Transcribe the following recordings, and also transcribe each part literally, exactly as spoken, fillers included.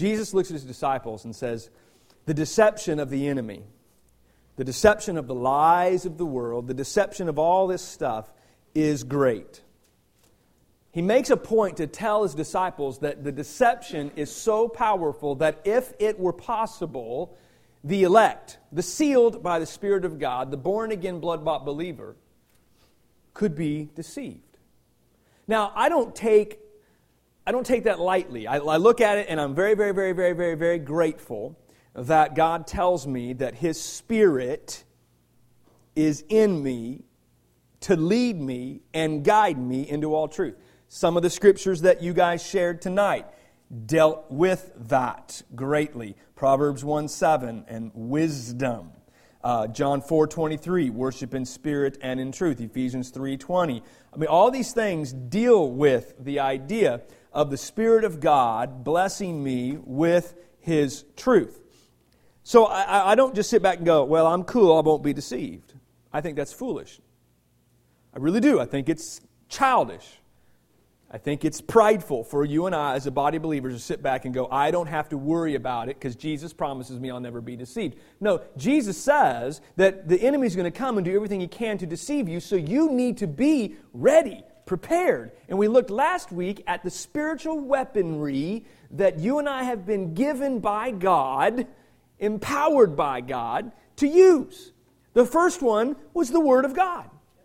Jesus looks at his disciples and says, the deception of the enemy, the deception of the lies of the world, the deception of all this stuff is great. He makes a point to tell his disciples that the deception is so powerful that if it were possible, the elect, the sealed by the Spirit of God, the born-again, blood-bought believer, could be deceived. Now, I don't take, I don't take that lightly. I, I look at it and I'm very, very, very, very, very, very grateful that God tells me that His Spirit is in me to lead me and guide me into all truth. Some of the scriptures that you guys shared tonight dealt with that greatly. Proverbs one seven and wisdom. Uh, John four twenty-three, worship in spirit and in truth. Ephesians three twenty. I mean, all these things deal with the idea of the Spirit of God blessing me with His truth. So I, I don't just sit back and go, well, I'm cool, I won't be deceived. I think that's foolish. I really do. I think it's childish. I think it's prideful for you and I as a body of believers to sit back and go, I don't have to worry about it because Jesus promises me I'll never be deceived. No, Jesus says that the enemy's going to come and do everything he can to deceive you, so you need to be ready, prepared. And we looked last week at the spiritual weaponry that you and I have been given by God, empowered by God, to use. The first one was the Word of God.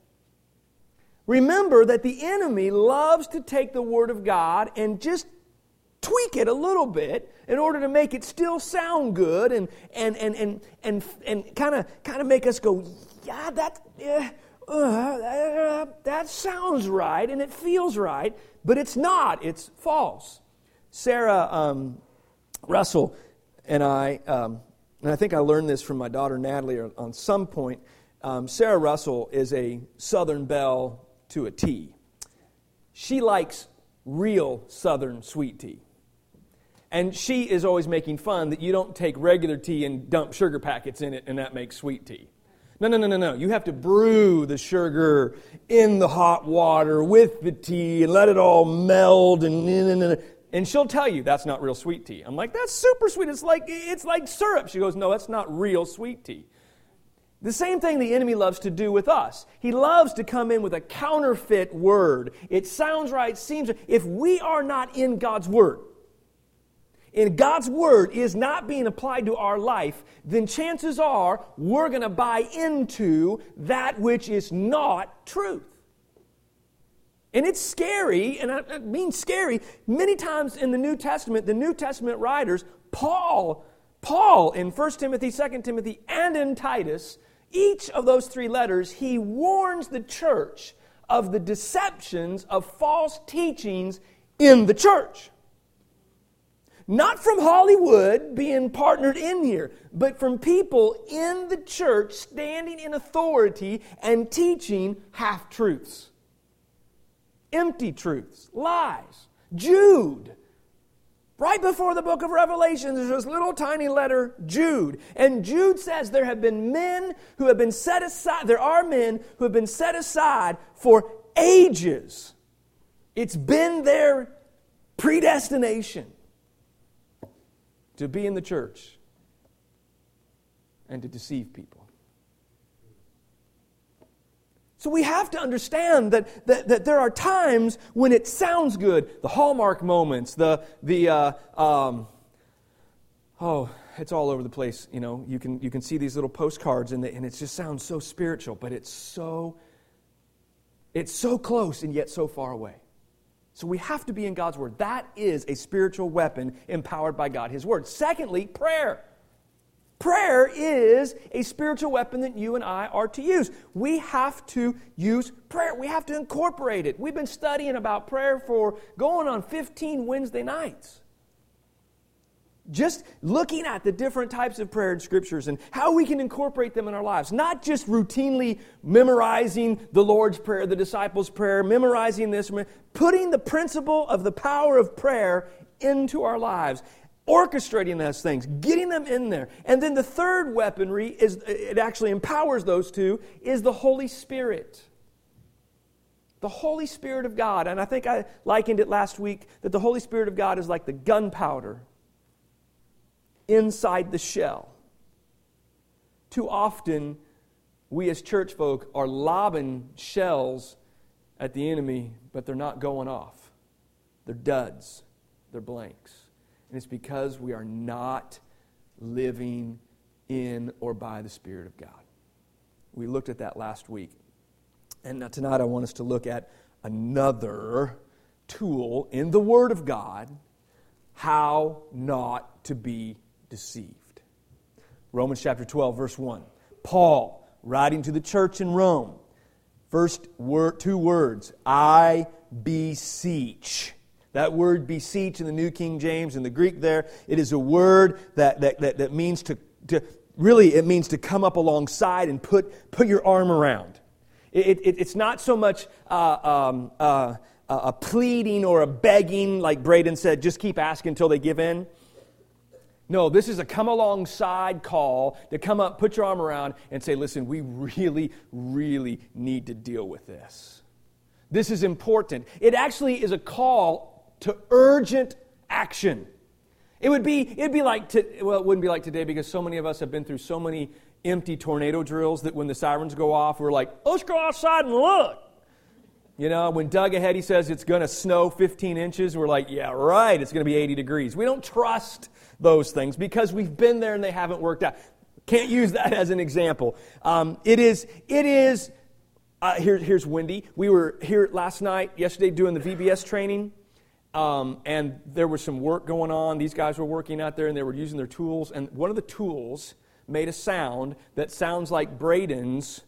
Remember that the enemy loves to take the Word of God and just tweak it a little bit in order to make it still sound good and and and and and and kind of kind of make us go, yeah, that uh, uh, that sounds right and it feels right, but it's not. It's false. Sarah um, Russell and I, um, and I think I learned this from my daughter Natalie on some point. Um, Sarah Russell is a Southern belle to a T. She likes real Southern sweet tea. And she is always making fun that you don't take regular tea and dump sugar packets in it and that makes sweet tea. No, no, no, no, no. You have to brew the sugar in the hot water with the tea and let it all meld and and she'll tell you that's not real sweet tea. I'm like, that's super sweet. It's like it's like syrup. She goes, no, that's not real sweet tea. The same thing the enemy loves to do with us. He loves to come in with a counterfeit word. It sounds right, seems right. If we are not in God's Word, and God's Word is not being applied to our life, then chances are we're going to buy into that which is not truth. And it's scary, and I mean scary. Many times in the New Testament, the New Testament writers, Paul, Paul in First Timothy, Second Timothy, and in Titus, each of those three letters, he warns the church of the deceptions of false teachings in the church. Not from Hollywood being partnered in here, but from people in the church standing in authority and teaching half-truths, empty truths, lies. Jude, right before the book of Revelation, there's this little tiny letter, Jude. And Jude says there have been men who have been set aside, there are men who have been set aside for ages. It's been their predestination to be in the church and to deceive people. So we have to understand that, that, that there are times when it sounds good. The Hallmark moments, the, the uh, um, oh, it's all over the place. You know, you can you can see these little postcards and, the, and it just sounds so spiritual, but it's so, it's so close and yet so far away. So we have to be in God's Word. That is a spiritual weapon empowered by God, His Word. Secondly, prayer. Prayer is a spiritual weapon that you and I are to use. We have to use prayer. We have to incorporate it. We've been studying about prayer for going on fifteen Wednesday nights. Just looking at the different types of prayer in Scriptures and how we can incorporate them in our lives. Not just routinely memorizing the Lord's Prayer, the disciples' prayer, memorizing this, putting the principle of the power of prayer into our lives. Orchestrating those things, getting them in there. And then the third weaponry, is it actually empowers those two, is the Holy Spirit. The Holy Spirit of God. And I think I likened it last week that the Holy Spirit of God is like the gunpowder inside the shell. Too often, we as church folk are lobbing shells at the enemy, but they're not going off. They're duds. They're blanks. And it's because we are not living in or by the Spirit of God. We looked at that last week. And now tonight I want us to look at another tool in the Word of God, how not to be deceived. Romans chapter twelve, verse one. Paul, writing to the church in Rome, first word, two words, I beseech. That word beseech in the New King James, in the Greek there, it is a word that, that, that, that means to, to, really it means to come up alongside and put, put your arm around. It, it, it's not so much uh, um, uh, a pleading or a begging, like Braden said, just keep asking until they give in. No, this is a come alongside call to come up, put your arm around, and say, listen, we really, really need to deal with this. This is important. It actually is a call to urgent action. It would be, it'd be like, to, well, it wouldn't be like today because so many of us have been through so many empty tornado drills that when the sirens go off, we're like, let's go outside and look. You know, when Doug ahead, he says it's going to snow fifteen inches, we're like, yeah, right, it's going to be eighty degrees. We don't trust those things because we've been there and they haven't worked out. Can't use that as an example. Um, it is, it is, uh, here, here's Wendy. We were here last night, yesterday, doing the V B S training. Um, and there was some work going on. These guys were working out there and they were using their tools. And one of the tools made a sound that sounds like Braden's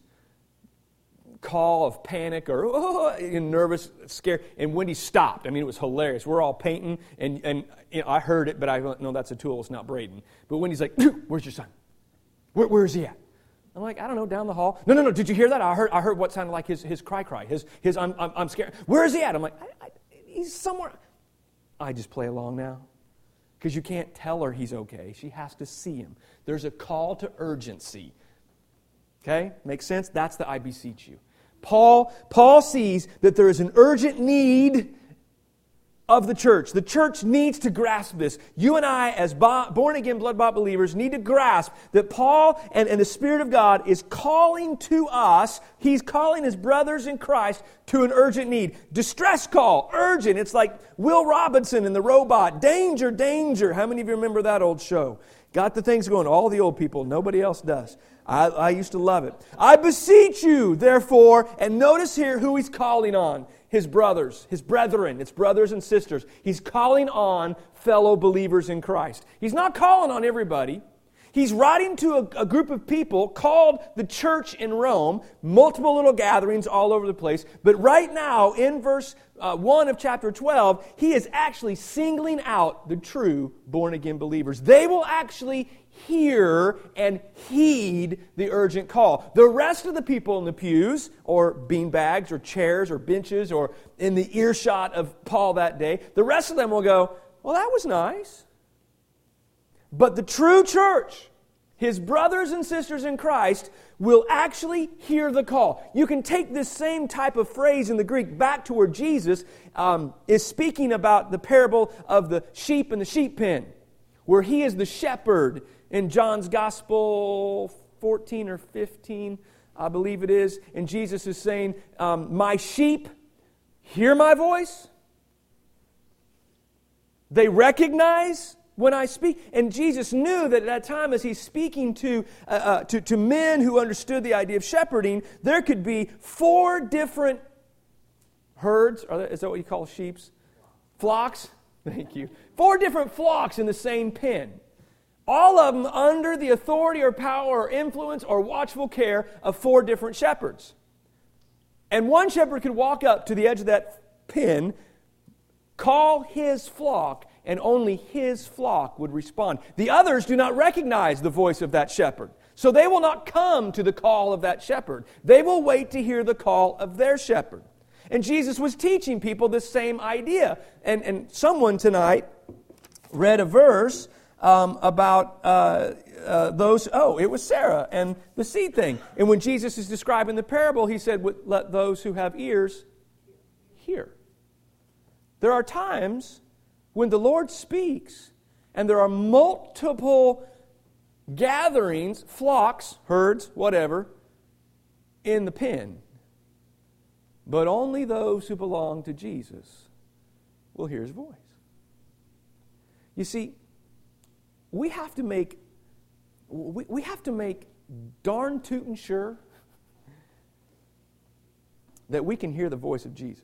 call of panic or oh, nervous, scared. And Wendy stopped. I mean, it was hilarious. We're all painting and, and you know, I heard it, but I don't know that's a tool. It's not Braden. But Wendy's like, where's your son? Where, where is he at? I'm like, I don't know, down the hall. No, no, no. Did you hear that? I heard I heard what sounded like his, his cry cry. His, his I'm, I'm, I'm scared. Where is he at? I'm like, I, I, he's somewhere. I just play along now. Because you can't tell her he's okay. She has to see him. There's a call to urgency. Okay? Makes sense? That's the I beseech you. Paul, Paul sees that there is an urgent need of the church. The church needs to grasp this. You and I, as born-again, blood-bought believers, need to grasp that Paul and, and the Spirit of God is calling to us. He's calling his brothers in Christ to an urgent need. Distress call, urgent. It's like Will Robinson and the robot. Danger, danger. How many of you remember that old show? Got the things going. All the old people. Nobody else does. I, I used to love it. I beseech you, therefore, and notice here who he's calling on. His brothers, his brethren, it's brothers and sisters. He's calling on fellow believers in Christ. He's not calling on everybody. He's writing to a, a group of people called the church in Rome, multiple little gatherings all over the place. But right now, in verse uh, one of chapter twelve, he is actually singling out the true born-again believers. They will actually hear and heed the urgent call. The rest of the people in the pews, or beanbags, or chairs, or benches, or in the earshot of Paul that day, the rest of them will go, well, that was nice. But the true church, his brothers and sisters in Christ, will actually hear the call. You can take this same type of phrase in the Greek back to where Jesus um, is speaking about the parable of the sheep and the sheep pen, where he is the shepherd in John's Gospel fourteen or fifteen, I believe it is. And Jesus is saying, um, my sheep hear my voice. They recognize when I speak. And Jesus knew that at that time, as he's speaking to, uh, uh, to, to men who understood the idea of shepherding, there could be four different herds. Are there, is that what you call sheeps? Flocks? Thank you. Four different flocks in the same pen. All of them under the authority or power or influence or watchful care of four different shepherds. And one shepherd could walk up to the edge of that pen, call his flock, and only his flock would respond. The others do not recognize the voice of that shepherd. So they will not come to the call of that shepherd. They will wait to hear the call of their shepherd. And Jesus was teaching people this same idea. And, and someone tonight read a verse um, about uh, uh, those, oh, it was Sarah and the seed thing. And when Jesus is describing the parable, he said, let those who have ears hear. There are times when the Lord speaks, and there are multiple gatherings, flocks, herds, whatever, in the pen. But only those who belong to Jesus will hear His voice. You see, we have to make we, we have to make darn tootin' sure that we can hear the voice of Jesus.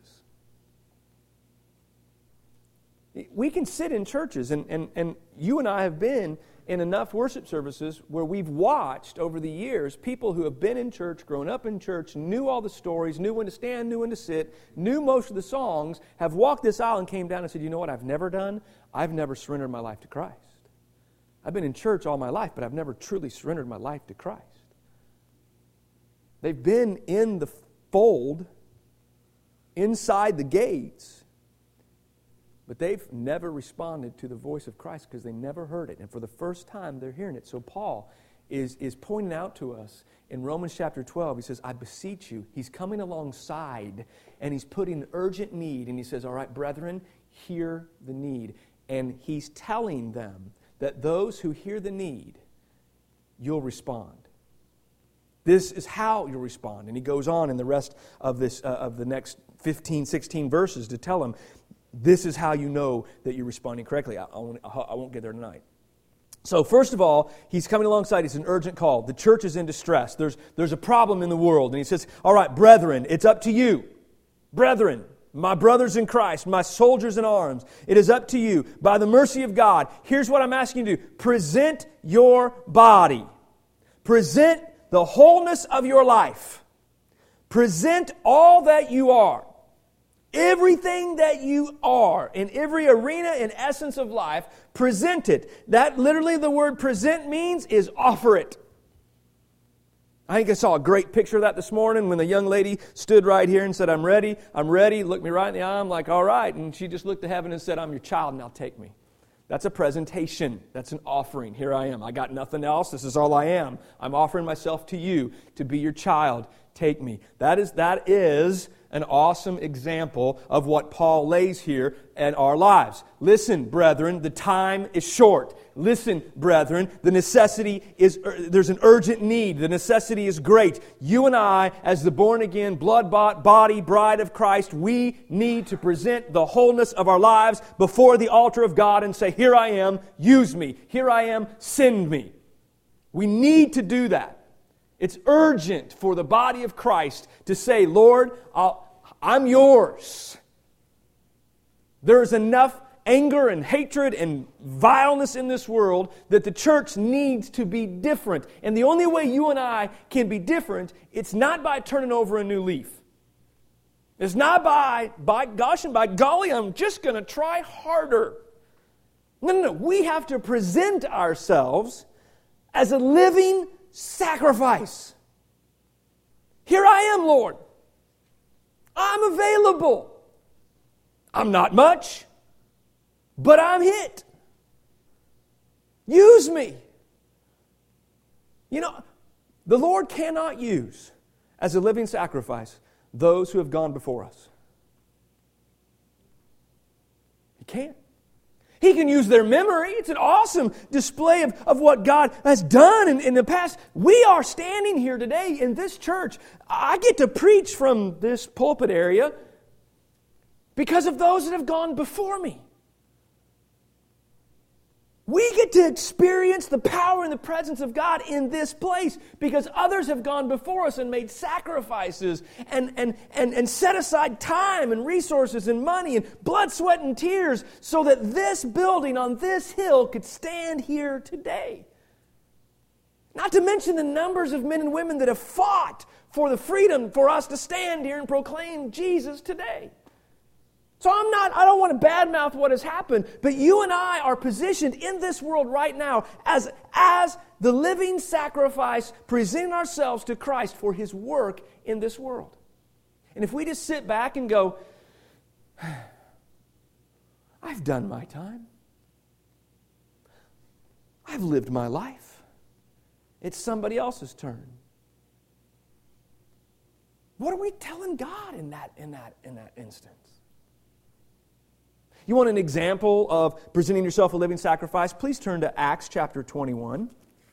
We can sit in churches, and, and, and you and I have been in enough worship services where we've watched over the years people who have been in church, grown up in church, knew all the stories, knew when to stand, knew when to sit, knew most of the songs, have walked this aisle and came down and said, you know what I've never done? I've never surrendered my life to Christ. I've been in church all my life, but I've never truly surrendered my life to Christ. They've been in the fold, inside the gates, but they've never responded to the voice of Christ because they never heard it. And for the first time, they're hearing it. So Paul is, is pointing out to us in Romans chapter twelve, he says, I beseech you. He's coming alongside, and he's putting urgent need. And he says, all right, brethren, hear the need. And he's telling them that those who hear the need, you'll respond. This is how you'll respond. And he goes on in the rest of this uh, of the next fifteen, sixteen verses to tell them, this is how you know that you're responding correctly. I, I, won't, I won't get there tonight. So first of all, he's coming alongside. It's an urgent call. The church is in distress. There's, there's a problem in the world. And he says, all right, brethren, it's up to you. Brethren, my brothers in Christ, my soldiers in arms, it is up to you. By the mercy of God, here's what I'm asking you to do. Present your body. Present the wholeness of your life. Present all that you are. Everything that you are, in every arena and essence of life, present it. That literally the word present means is offer it. I think I saw a great picture of that this morning when the young lady stood right here and said, I'm ready, I'm ready, looked me right in the eye, I'm like, all right. And she just looked to heaven and said, I'm your child, now take me. That's a presentation. That's an offering. Here I am. I got nothing else. This is all I am. I'm offering myself to you to be your child. Take me. That is, that is an awesome example of what Paul lays here in our lives. Listen, brethren, the time is short. Listen, brethren, the necessity is, there's an urgent need. The necessity is great. You and I, as the born-again, blood-bought, body, bride of Christ, we need to present the wholeness of our lives before the altar of God and say, here I am, use me. Here I am, send me. We need to do that. It's urgent for the body of Christ to say, Lord, I'll, I'm yours. There is enough anger and hatred and vileness in this world that the church needs to be different. And the only way you and I can be different, it's not by turning over a new leaf. It's not by, by gosh and by golly, I'm just going to try harder. No, no, no. We have to present ourselves as a living sacrifice. Here I am, Lord. I'm available. I'm not much, but I'm it. Use me. You know, the Lord cannot use as a living sacrifice those who have gone before us. He can't. He can use their memory. It's an awesome display of, of what God has done in, in the past. We are standing here today in this church. I get to preach from this pulpit area because of those that have gone before me. We get to experience the power and the presence of God in this place because others have gone before us and made sacrifices and, and, and, and set aside time and resources and money and blood, sweat, and tears so that this building on this hill could stand here today. Not to mention the numbers of men and women that have fought for the freedom for us to stand here and proclaim Jesus today. So I'm not, I don't want to badmouth what has happened, but you and I are positioned in this world right now as, as the living sacrifice, presenting ourselves to Christ for His work in this world. And if we just sit back and go, I've done my time. I've lived my life. It's somebody else's turn. What are we telling God in that, in that, in that instance? You want an example of presenting yourself a living sacrifice? Please turn to Acts chapter twenty-one.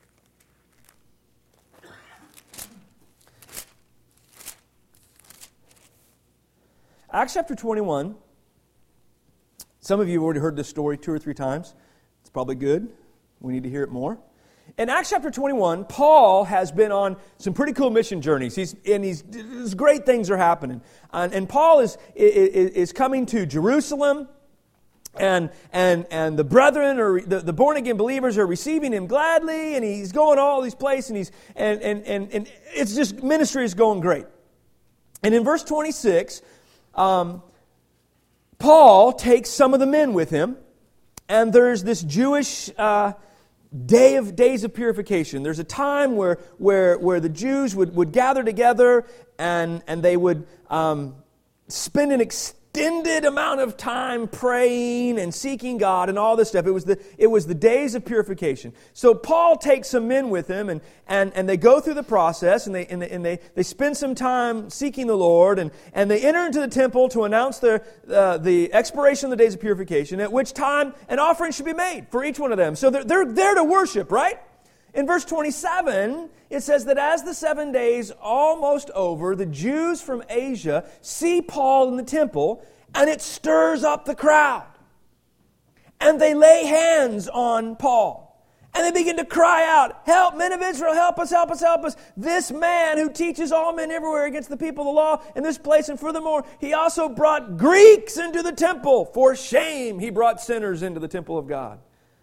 Acts chapter twenty-one. Some of you have already heard this story two or three times. It's probably good. We need to hear it more. In Acts chapter twenty-one, Paul has been on some pretty cool mission journeys. He's and he's these great things are happening. And, and Paul is, is is coming to Jerusalem, and and and the brethren or the, the born again believers are receiving him gladly, and he's going all these places, and he's and and and, and it's just ministry is going great. And in verse twenty-six, um, Paul takes some of the men with him, and there's this Jewish uh, day of days of purification. There's a time where where where the Jews would, would gather together and and they would um, spend an extended amount of time praying and seeking God and all this stuff. It was the it was the days of purification. So Paul takes some men with him, and and, and they go through the process, and they and, they, and they they spend some time seeking the Lord, and, and they enter into the temple to announce their uh, the expiration of the days of purification, at which time an offering should be made for each one of them. So they're they're there to worship, right? In verse twenty-seven, it says that as the seven days almost over, the Jews from Asia see Paul in the temple, and it stirs up the crowd. And they lay hands on Paul. And they begin to cry out, "Help, men of Israel, help us, help us, help us. This man who teaches all men everywhere against the people of the law in this place, and furthermore, he also brought Greeks into the temple. For shame, he brought sinners into the temple of God."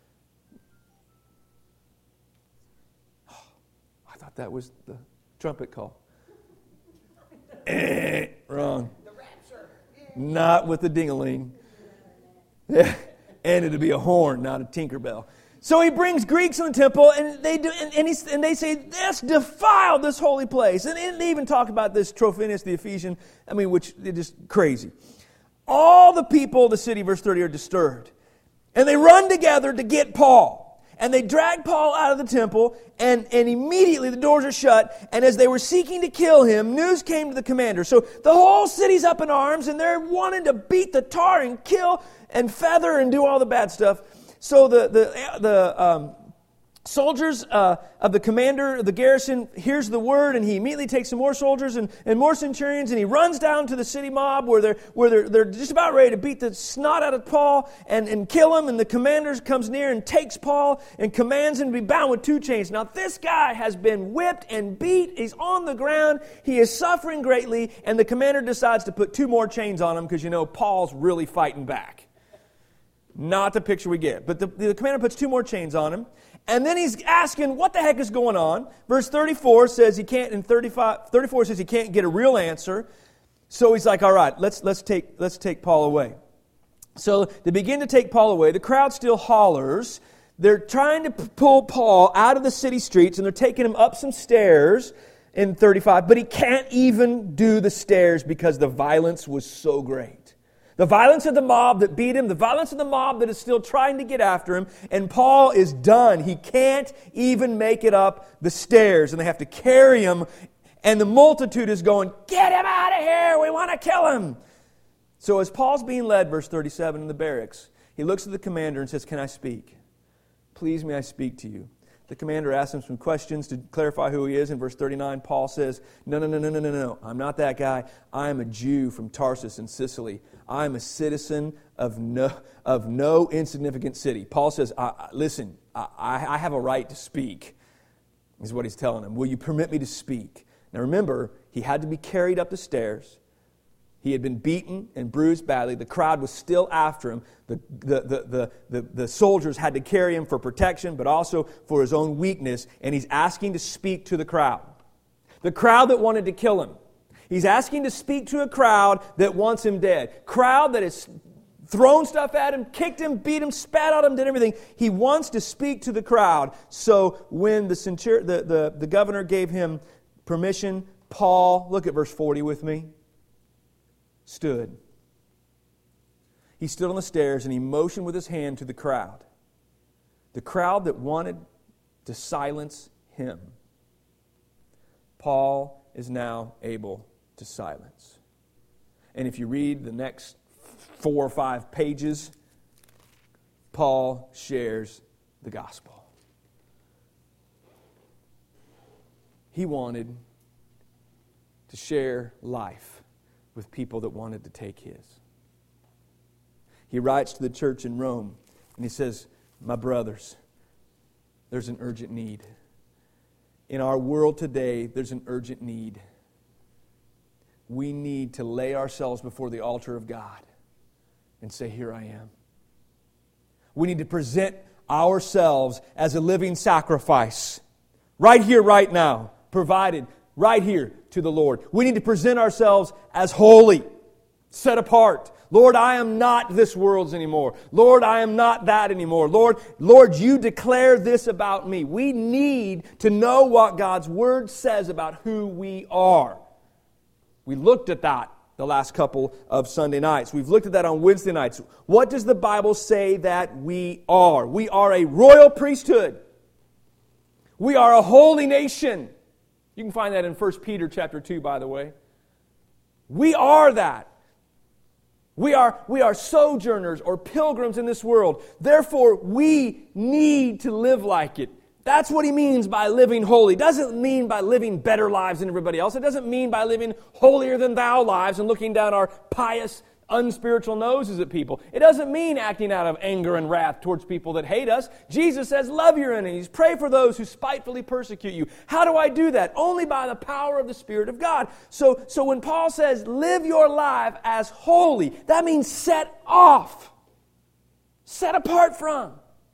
That was the trumpet call. eh, wrong. The rapture. Not with the ding-a-ling. Yeah. And it'd be a horn, not a Tinkerbell. So he brings Greeks in the temple, and they do, and, and, he, and they say, "That's defiled this holy place." And, and they even talk about this Trophimus the Ephesian. I mean, which is just crazy. All the people of the city, verse thirty, are disturbed, and they run together to get Paul. And they dragged Paul out of the temple, and, and immediately the doors are shut. And as they were seeking to kill him, news came to the commander. So the whole city's up in arms, and they're wanting to beat the tar and kill and feather and do all the bad stuff. So the the the um, soldiers uh, of the commander of the garrison hears the word, and he immediately takes some more soldiers and, and more centurions, and he runs down to the city mob where they're where they're they're just about ready to beat the snot out of Paul and, and kill him. And the commander comes near and takes Paul and commands him to be bound with two chains. Now this guy has been whipped and beat. He's on the ground. He is suffering greatly, and the commander decides to put two more chains on him because, you know, Paul's really fighting back. Not the picture we get. But the, the commander puts two more chains on him. And then he's asking, what the heck is going on? Verse thirty-four says he can't, and thirty-five, thirty-four says he can't get a real answer. So he's like, all right, let's let's take let's take Paul away. So they begin to take Paul away. The crowd still hollers. They're trying to pull Paul out of the city streets, and they're taking him up some stairs in thirty-five. But he can't even do the stairs because the violence was so great. The violence of the mob that beat him, the violence of the mob that is still trying to get after him, and Paul is done. He can't even make it up the stairs, and they have to carry him, and the multitude is going, "Get him out of here, we want to kill him." So as Paul's being led, verse thirty-seven, in the barracks, he looks at the commander and says, "Can I speak? Please may I speak to you?" The commander asks him some questions to clarify who he is. In verse thirty-nine, Paul says, no, no, no, no, no, no, no. I'm not that guy. I am a Jew from Tarsus in Sicily. I am a citizen of no, of no insignificant city. Paul says, I, I, listen, I, I have a right to speak, is what he's telling him. Will you permit me to speak? Now remember, he had to be carried up the stairs. He had been beaten and bruised badly. The crowd was still after him. The, the, the, the, the, the soldiers had to carry him for protection, but also for his own weakness. And he's asking to speak to the crowd. The crowd that wanted to kill him. He's asking to speak to a crowd that wants him dead. Crowd that has thrown stuff at him, kicked him, beat him, spat on him, did everything. He wants to speak to the crowd. So when the, centur- the, the, the governor gave him permission, Paul, look at verse forty with me, stood. He stood on the stairs and he motioned with his hand to the crowd. The crowd that wanted to silence him. Paul is now able to silence. And if you read the next four or five pages, Paul shares the gospel. He wanted to share life with people that wanted to take his. He writes to the church in Rome, and he says, my brothers, there's an urgent need. In our world today, there's an urgent need. We need to lay ourselves before the altar of God and say, here I am. We need to present ourselves as a living sacrifice, right here, right now, provided right here to the Lord. We need to present ourselves as holy, set apart. Lord, I am not this world's anymore. Lord, I am not that anymore. Lord, Lord, you declare this about me. We need to know what God's Word says about who we are. We looked at that the last couple of Sunday nights. We've looked at that on Wednesday nights. What does the Bible say that we are? We are a royal priesthood. We are a holy nation. You can find that in First Peter chapter two, by the way. We are that. We are, we are sojourners or pilgrims in this world. Therefore, we need to live like it. That's what he means by living holy. It doesn't mean by living better lives than everybody else. It doesn't mean by living holier than thou lives and looking down our pious, unspiritual noses at people. It doesn't mean acting out of anger and wrath towards people that hate us. Jesus says, love your enemies. Pray for those who spitefully persecute you. How do I do that? Only by the power of the Spirit of God. So, so when Paul says, live your life as holy, that means set off. Set apart from.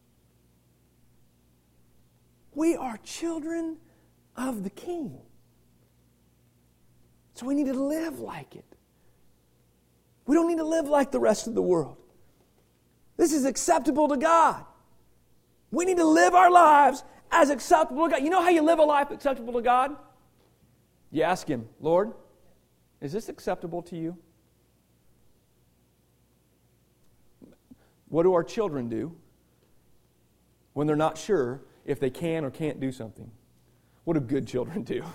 We are children of the King. So we need to live like it. We don't need to live like the rest of the world. This is acceptable to God. We need to live our lives as acceptable to God. You know how you live a life acceptable to God? You ask Him, Lord, is this acceptable to you? What do our children do when they're not sure if they can or can't do something? What do good children do?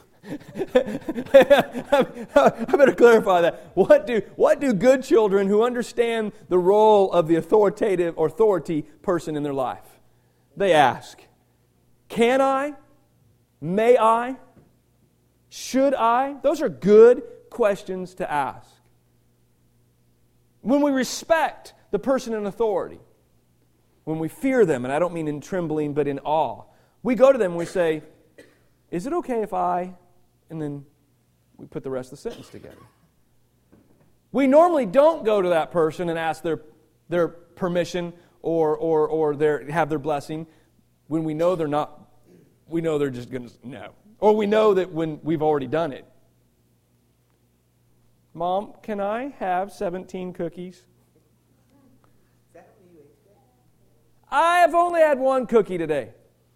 I better clarify that. What do what do good children who understand the role of the authoritative authority person in their life? They ask, can I? May I? Should I? Those are good questions to ask. When we respect the person in authority, when we fear them, and I don't mean in trembling but in awe, we go to them and we say, is it okay if I... And then we put the rest of the sentence together. We normally don't go to that person and ask their their permission or or or their have their blessing when we know they're not. We know they're just going to no, or we know that when we've already done it. Mom, can I have seventeen cookies? I have only had one cookie today.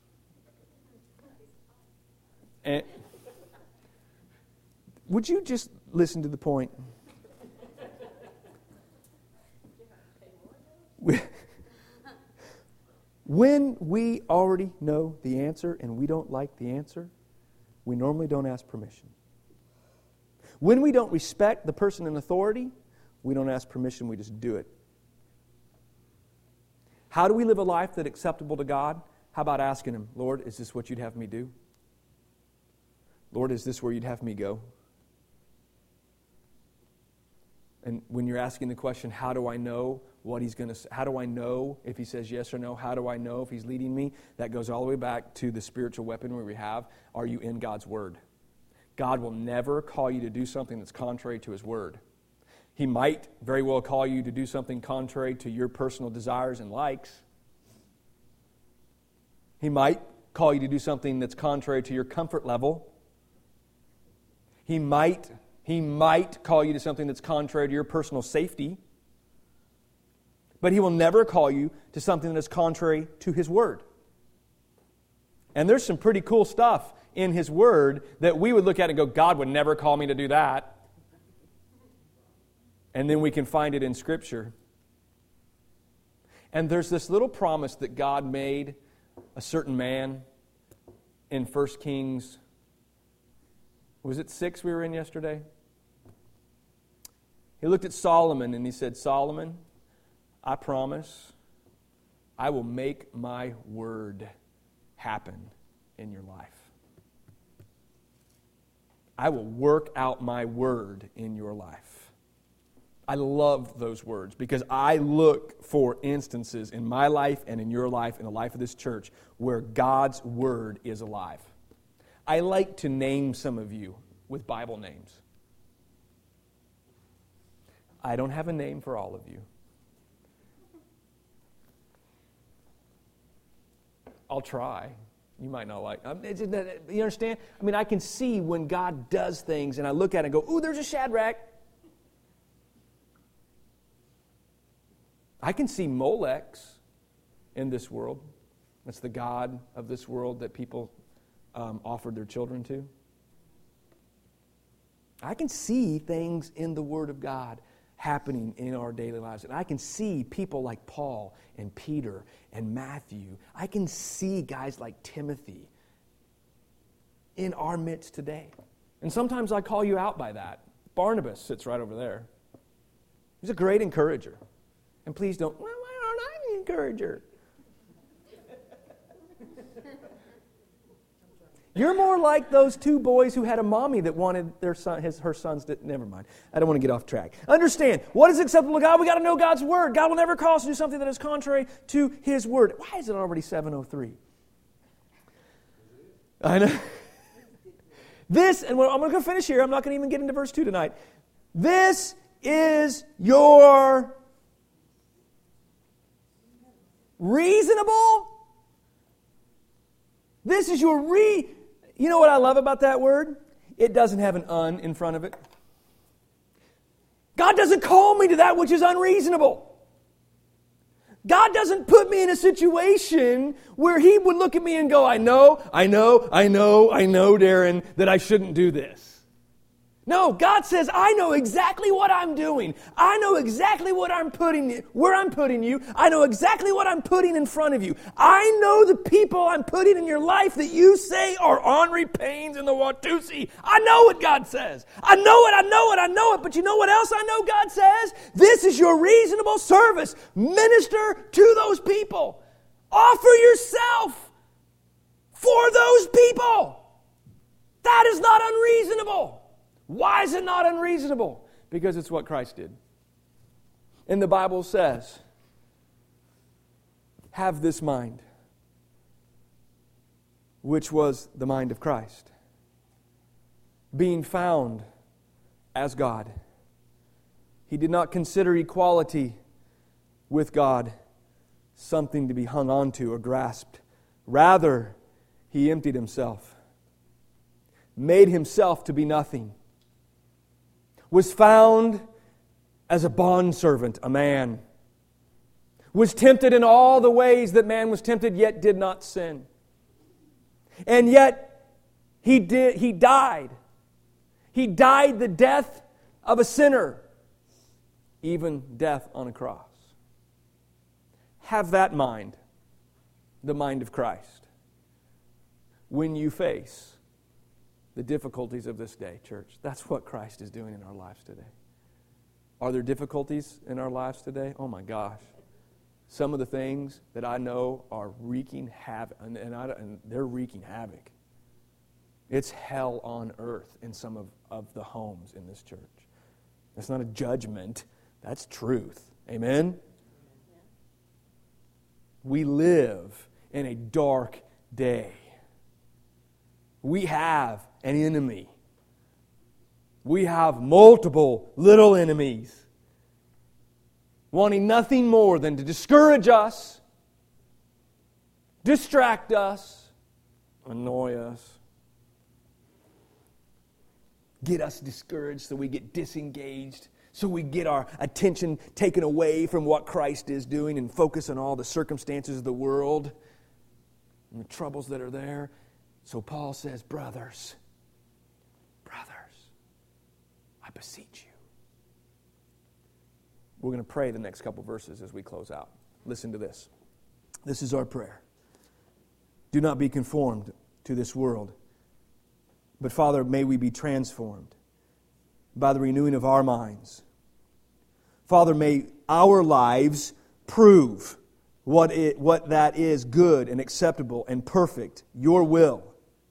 And would you just listen to the point? When we already know the answer and we don't like the answer, we normally don't ask permission. When we don't respect the person in authority, we don't ask permission, we just do it. How do we live a life that's acceptable to God? How about asking Him, Lord, is this what you'd have me do? Lord, is this where you'd have me go? And when you're asking the question, how do I know what He's going to say? How do I know if He says yes or no? How do I know if He's leading me? That goes all the way back to the spiritual weaponry we have. Are you in God's Word? God will never call you to do something that's contrary to His Word. He might very well call you to do something contrary to your personal desires and likes. He might call you to do something that's contrary to your comfort level. He might He might call you to something that's contrary to your personal safety. But He will never call you to something that's contrary to His Word. And there's some pretty cool stuff in His Word that we would look at and go, God would never call me to do that. And then we can find it in Scripture. And there's this little promise that God made a certain man in First Kings. Was it six we were in yesterday? He looked at Solomon and he said, Solomon, I promise I will make my word happen in your life. I will work out my word in your life. I love those words because I look for instances in my life and in your life, in the life of this church, where God's word is alive. I like to name some of you with Bible names. I don't have a name for all of you. I'll try. You might not like it. You understand? I mean, I can see when God does things and I look at it and go, ooh, there's a Shadrach. I can see Molechs in this world. That's the god of this world that people um, offered their children to. I can see things in the Word of God happening in our daily lives. And I can see people like Paul and Peter and Matthew. I can see guys like Timothy in our midst today. And sometimes I call you out by that. Barnabas sits right over there. He's a great encourager. And please don't, well, why aren't I the encourager? You're more like those two boys who had a mommy that wanted their son, his, her sons to... Never mind. I don't want to get off track. Understand, what is acceptable to God? We got to know God's Word. God will never call us to do something that is contrary to His Word. Why is it already seven oh three? I know. This, and I'm going to finish here. I'm not going to even get into verse two tonight. This is your reasonable... This is your re... You know what I love about that word? It doesn't have an un in front of it. God doesn't call me to that which is unreasonable. God doesn't put me in a situation where He would look at me and go, I know, I know, I know, I know, Darren, that I shouldn't do this. No, God says, I know exactly what I'm doing. I know exactly what I'm putting, where I'm putting you. I know exactly what I'm putting in front of you. I know the people I'm putting in your life that you say are Henri Paynes in the Watusi. I know what God says. I know it, I know it, I know it. But you know what else I know God says? This is your reasonable service. Minister to those people. Offer yourself for those people. That is not unreasonable. Why is it not unreasonable? Because it's what Christ did. And the Bible says, have this mind, which was the mind of Christ, being found as God. He did not consider equality with God something to be hung onto or grasped. Rather, He emptied Himself, made Himself to be nothing, was found as a bondservant, a man, was tempted in all the ways that man was tempted, yet did not sin. And yet, he did. He died. He died the death of a sinner, even death on a cross. Have that mind, the mind of Christ, when you face the difficulties of this day, church. That's what Christ is doing in our lives today. Are there difficulties in our lives today? Oh my gosh. Some of the things that I know are wreaking havoc, and, and, I, and they're wreaking havoc. It's hell on earth in some of, of the homes in this church. That's not a judgment. That's truth. Amen? We live in a dark day. We have an enemy. We have multiple little enemies, wanting nothing more than to discourage us, distract us, annoy us, get us discouraged so we get disengaged, so we get our attention taken away from what Christ is doing and focus on all the circumstances of the world and the troubles that are there. So Paul says, brothers, brothers, I beseech you. We're going to pray the next couple verses as we close out. Listen to this. This is our prayer. Do not be conformed to this world, but Father, may we be transformed by the renewing of our minds, Father, may our lives prove what it, what that is good and acceptable and perfect, your will.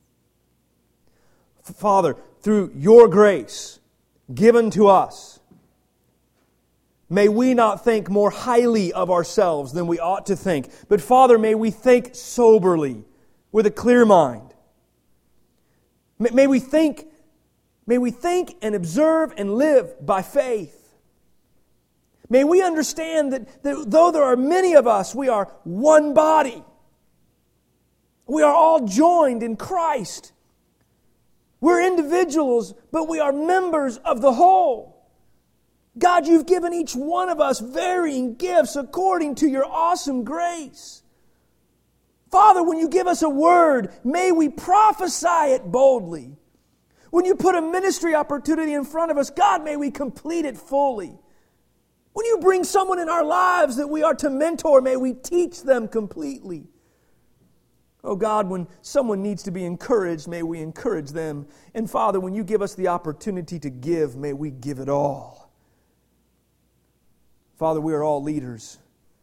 Father, through your grace given to us, may we not think more highly of ourselves than we ought to think. But Father, may we think soberly, with a clear mind. May, may we think, may we think and observe and live by faith. May we understand that, that though there are many of us, we are one body. We are all joined in Christ. We're individuals, but we are members of the whole. God, you've given each one of us varying gifts according to your awesome grace. Father, when you give us a word, may we prophesy it boldly. When you put a ministry opportunity in front of us, God, may we complete it fully. When you bring someone in our lives that we are to mentor, may we teach them completely. Oh God, when someone needs to be encouraged, may we encourage them. And Father, when you give us the opportunity to give, may we give it all. Father, we are all leaders.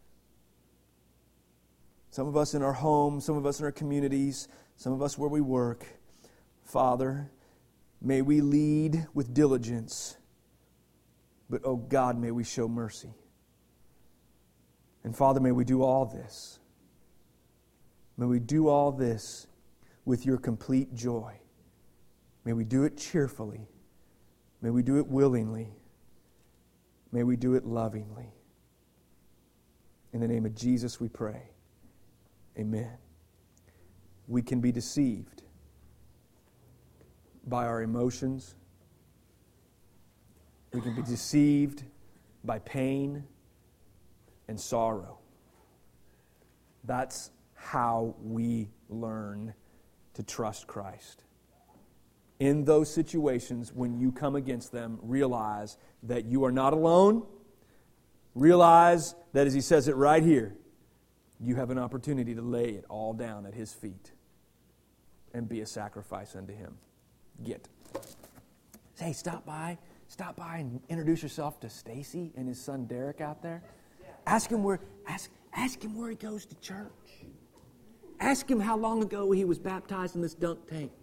Some of us in our homes, some of us in our communities, some of us where we work. Father, may we lead with diligence. But, oh God, may we show mercy. And Father, may we do all this. May we do all this with your complete joy. May we do it cheerfully. May we do it willingly. May we do it lovingly. In the name of Jesus we pray. Amen. We can be deceived by our emotions. We can be deceived by pain and sorrow. That's how we learn to trust Christ. In those situations, when you come against them, realize that you are not alone. Realize that, as he says it right here, you have an opportunity to lay it all down at his feet and be a sacrifice unto him. Get. Hey, stop by. Stop by and introduce yourself to Stacy and his son Derek out there. Ask him where ask ask him where he goes to church. Ask him how long ago he was baptized in this dunk tank.